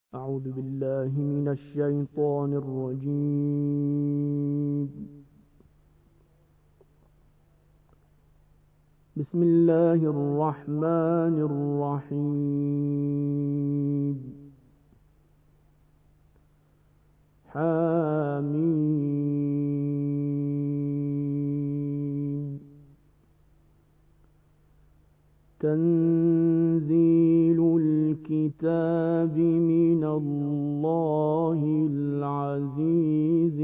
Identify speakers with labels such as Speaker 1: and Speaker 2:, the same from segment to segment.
Speaker 1: أعوذ بالله من الشيطان الرجيم. بسم الله الرحمن الرحيم. حميم. تنزيل الكتاب من الله العزيز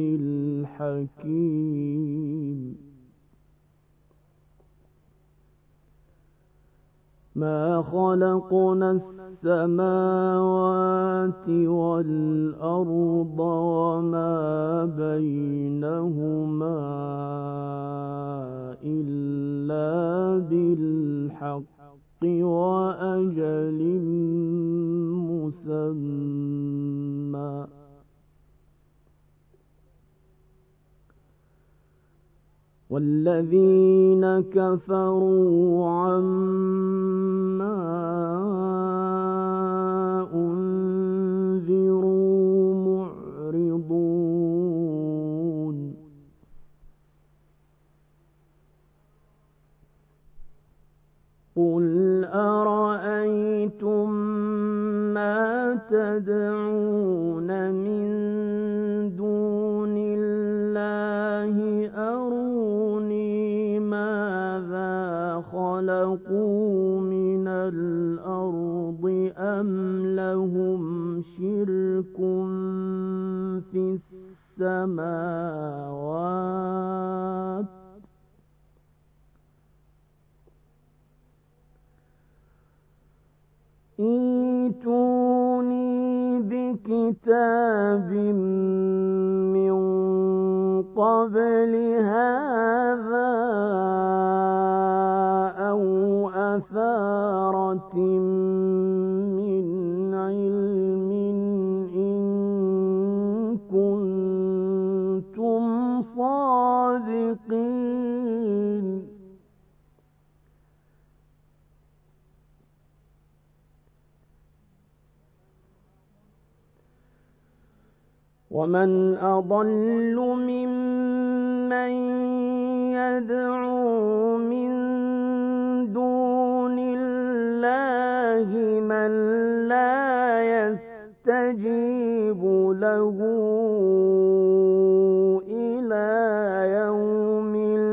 Speaker 1: الحكيم. ما خلقنا السماوات والأرض وما بينهما إلا بالحق وأجل مسمى. والذين كفروا عما أنذروا معرضون. قل أرأيتم ما تدعون من دون الله أروني ماذا خلقوا من الأرض أم لهم شرك في السماوات ائتوني بكتاب من قبل هذا أو أثارة من علم إن كنتم صادقين. ومن أضل ممن يدعو من دون الله من لا يستجيب له إلى يوم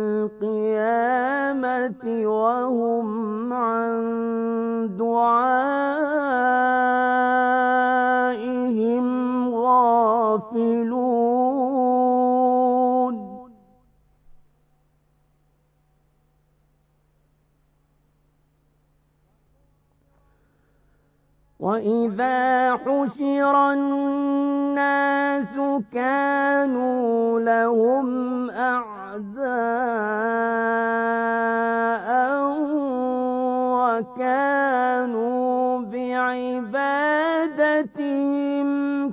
Speaker 1: القيامة وهم عن دعائهم غافلون. وإذا حشر الناس كانوا لهم أعداء وكانوا بعبادتهم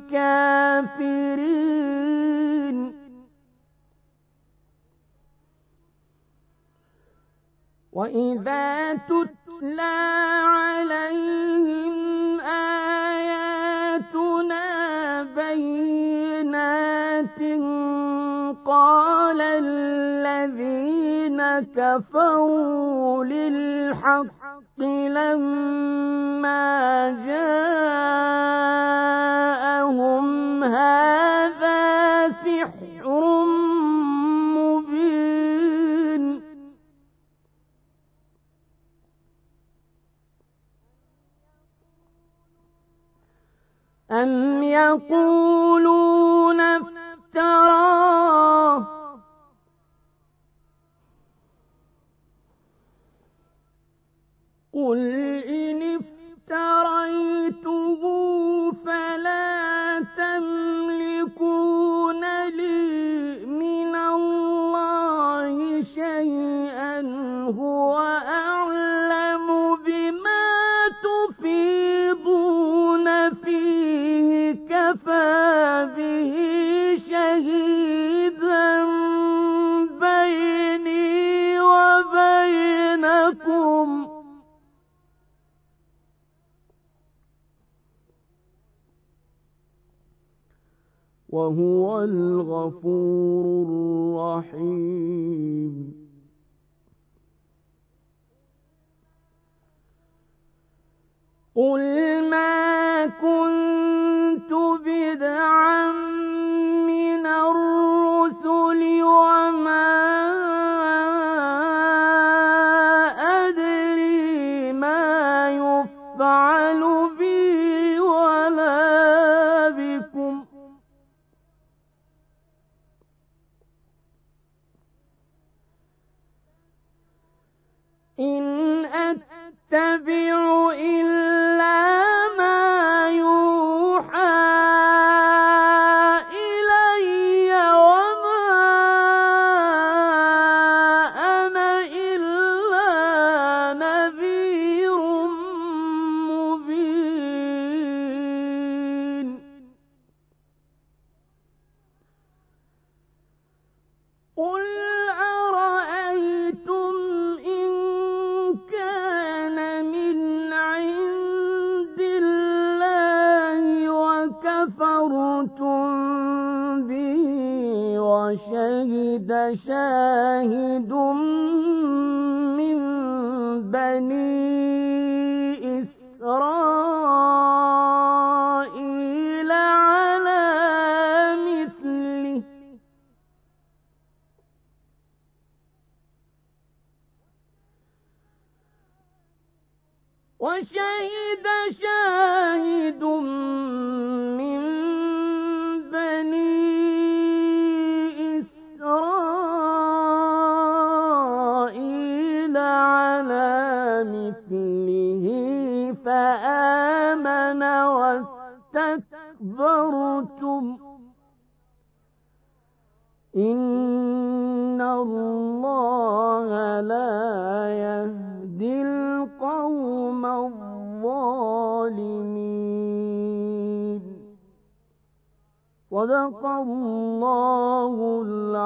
Speaker 1: كافرين. وإذا تتلى عليهم آياتنا بينات قال الذين كفروا للحق لما جاءهم هذا سحر مبين. أم يقولون افتراه قل إن افتريته فلا تملكون لي من الله شيئا هو أعلم بما تفيضون فيه كفى به شهيدا. وهو الغفور الرحيم. قل ما كنت بدعا من الرسل وما أدري ما يفعل بي ولا بكم إن أتبع إلا ما يوحى إلي وما أنا إلا نذير مبين. قل أرأيتم إن كان من عند الله وكفرتم به وشهد شاهد من بني إسرائيل على مثله وشهد شاهد من بني إسرائيل على مثله فآمن واستكبرتم إن الله لا يهدي القوم الظالمين. صدق الله العظيم.